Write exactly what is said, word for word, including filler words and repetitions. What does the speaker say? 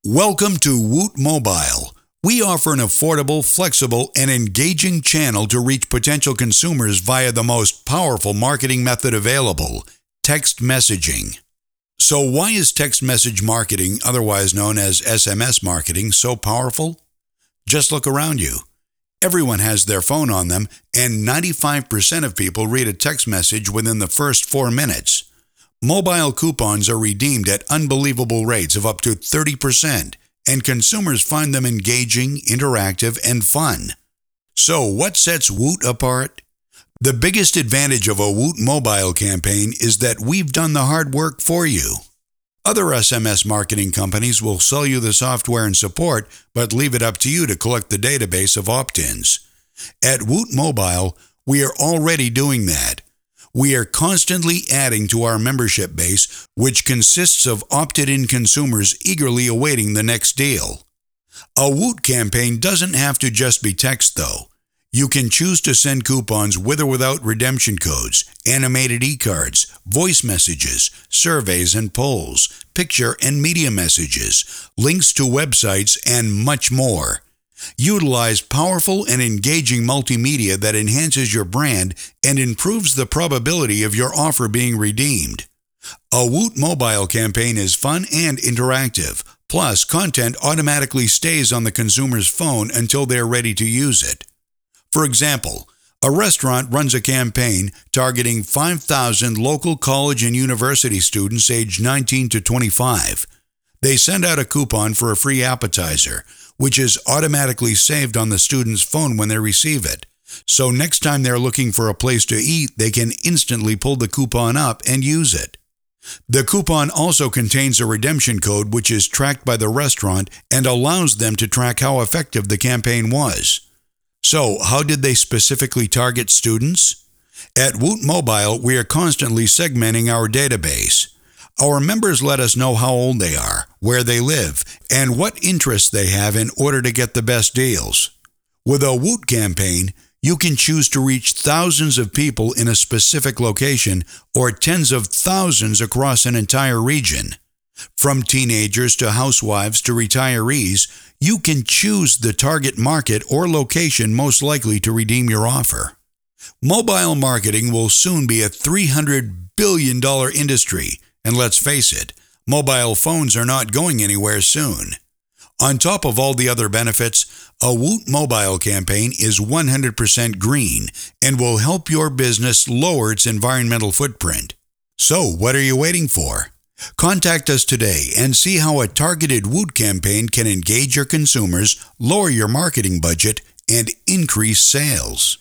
Welcome to Woot Mobile. We offer an affordable, flexible, and engaging channel to reach potential consumers via the most powerful marketing method available, text messaging. So why is text message marketing, otherwise known as S M S marketing, so powerful? Just look around you. Everyone has their phone on them, and ninety-five percent of people read a text message within the first four minutes. Mobile coupons are redeemed at unbelievable rates of up to thirty percent, and consumers find them engaging, interactive, and fun. So what sets Woot apart? The biggest advantage of a Woot mobile campaign is that we've done the hard work for you. Other S M S marketing companies will sell you the software and support, but leave it up to you to collect the database of opt-ins. At Woot Mobile, we are already doing that. We are constantly adding to our membership base, which consists of opted-in consumers eagerly awaiting the next deal. A Woot campaign doesn't have to just be text, though. You can choose to send coupons with or without redemption codes, animated e-cards, voice messages, surveys and polls, picture and media messages, links to websites, and much more. Utilize powerful and engaging multimedia that enhances your brand and improves the probability of your offer being redeemed. A Woot mobile campaign is fun and interactive. Plus, content automatically stays on the consumer's phone until they're ready to use it. For example, a restaurant runs a campaign targeting five thousand local college and university students aged nineteen to twenty-five. They send out a coupon for a free appetizer, which is automatically saved on the student's phone when they receive it. So next time they're looking for a place to eat, they can instantly pull the coupon up and use it. The coupon also contains a redemption code which is tracked by the restaurant and allows them to track how effective the campaign was. So, how did they specifically target students? At Woot Mobile, we are constantly segmenting our database. Our members let us know how old they are, where they live, and what interests they have in order to get the best deals. With a Woot campaign, you can choose to reach thousands of people in a specific location or tens of thousands across an entire region. From teenagers to housewives to retirees, you can choose the target market or location most likely to redeem your offer. Mobile marketing will soon be a three hundred billion dollars industry, and let's face it, mobile phones are not going anywhere soon. On top of all the other benefits, a Woot mobile campaign is one hundred percent green and will help your business lower its environmental footprint. So what are you waiting for? Contact us today and see how a targeted Woot campaign can engage your consumers, lower your marketing budget, and increase sales.